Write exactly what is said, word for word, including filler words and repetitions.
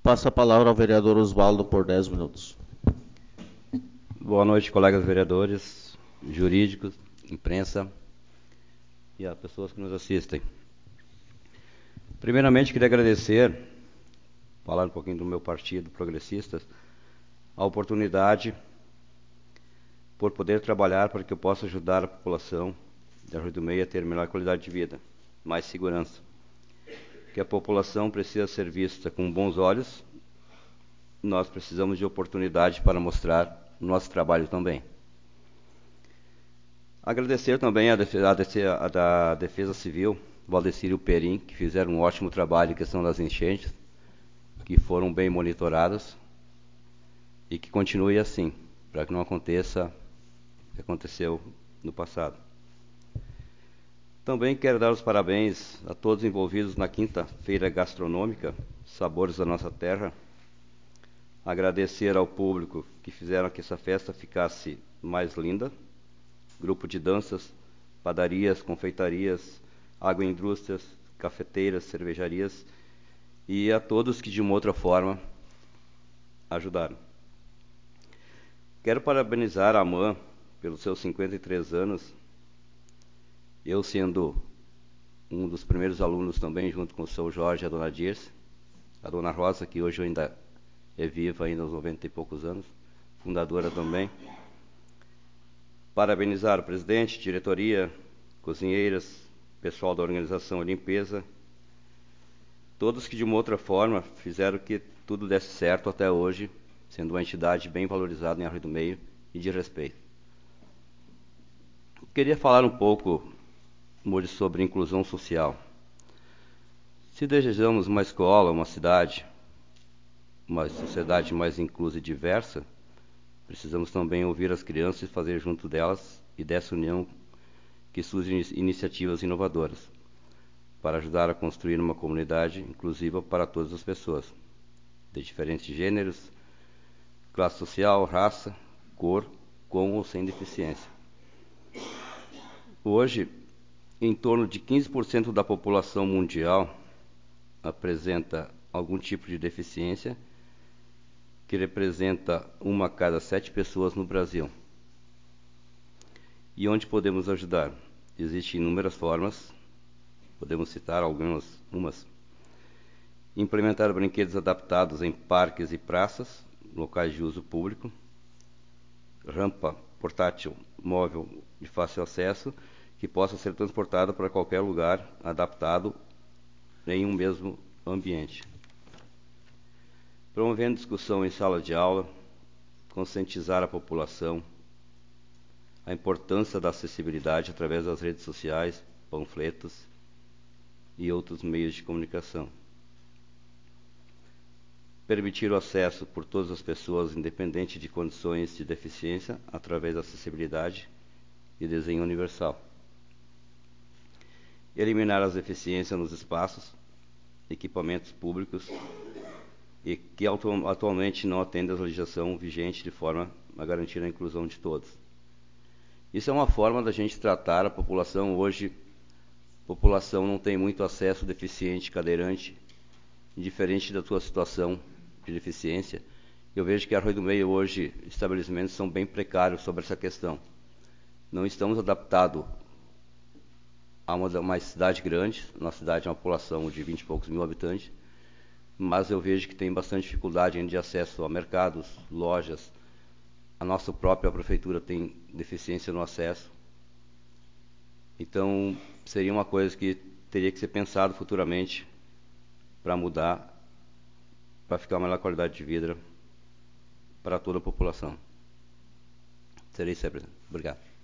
Passa a palavra ao vereador Osvaldo por dez minutos. Boa noite, colegas vereadores, jurídicos, imprensa e as pessoas que nos assistem. Primeiramente, queria agradecer, falar um pouquinho do meu partido, Progressistas, a oportunidade por poder trabalhar para que eu possa ajudar a população da Rio do Meio a ter melhor qualidade de vida, mais segurança. Que a população precisa ser vista com bons olhos, nós precisamos de oportunidade para mostrar o nosso trabalho também. Agradecer também a defesa, a defesa, a da Defesa Civil, Valdecírio Perim, que fizeram um ótimo trabalho em questão das enchentes, que foram bem monitoradas e que continue assim, para que não aconteça o que aconteceu no passado. Também quero dar os parabéns a todos envolvidos na quinta feira gastronômica, Sabores da Nossa Terra. Agradecer ao público que fizeram que essa festa ficasse mais linda. Grupo de danças, padarias, confeitarias, agroindústrias, cafeteiras, cervejarias e a todos que de uma outra forma ajudaram. Quero parabenizar a AMAN pelos seus cinquenta e três anos. Eu sendo um dos primeiros alunos também, junto com o seu Jorge e a dona Dirce, a dona Rosa, que hoje ainda é viva, ainda aos noventa e poucos anos, fundadora também. Parabenizar o presidente, diretoria, cozinheiras, pessoal da organização Limpeza, todos que de uma outra forma fizeram que tudo desse certo até hoje, sendo uma entidade bem valorizada em Rio do Meio e de respeito. Queria falar um pouco sobre inclusão social. Se desejamos uma escola, uma cidade, uma sociedade mais inclusa e diversa, precisamos também ouvir as crianças e fazer junto delas e dessa união que surgem iniciativas inovadoras para ajudar a construir uma comunidade inclusiva para todas as pessoas, de diferentes gêneros, classe social, raça, cor, com ou sem deficiência. Hoje, em torno de quinze por cento da população mundial apresenta algum tipo de deficiência, que representa uma a cada sete pessoas no Brasil. E onde podemos ajudar? Existem inúmeras formas, podemos citar algumas. Umas. Implementar brinquedos adaptados em parques e praças, locais de uso público, rampa portátil móvel de fácil acesso, que possa ser transportada para qualquer lugar, adaptado em um mesmo ambiente. Promovendo discussão em sala de aula, conscientizar a população, a importância da acessibilidade através das redes sociais, panfletos e outros meios de comunicação. Permitir o acesso por todas as pessoas, independente de condições de deficiência, através da acessibilidade e desenho universal. Eliminar as deficiências nos espaços, equipamentos públicos e que atualmente não atendem à legislação vigente de forma a garantir a inclusão de todos. Isso é uma forma da gente tratar a população. Hoje, a população não tem muito acesso, deficiente, cadeirante, indiferente da sua situação de deficiência. Eu vejo que a Rio do Meio hoje, estabelecimentos são bem precários sobre essa questão. Não estamos adaptados a uma, uma cidade grande, nossa cidade é uma população de vinte e poucos mil habitantes, mas eu vejo que tem bastante dificuldade de acesso a mercados, lojas. A nossa própria prefeitura tem deficiência no acesso. Então, seria uma coisa que teria que ser pensado futuramente para mudar, para ficar uma melhor qualidade de vida para toda a população. Serei sempre. Obrigado.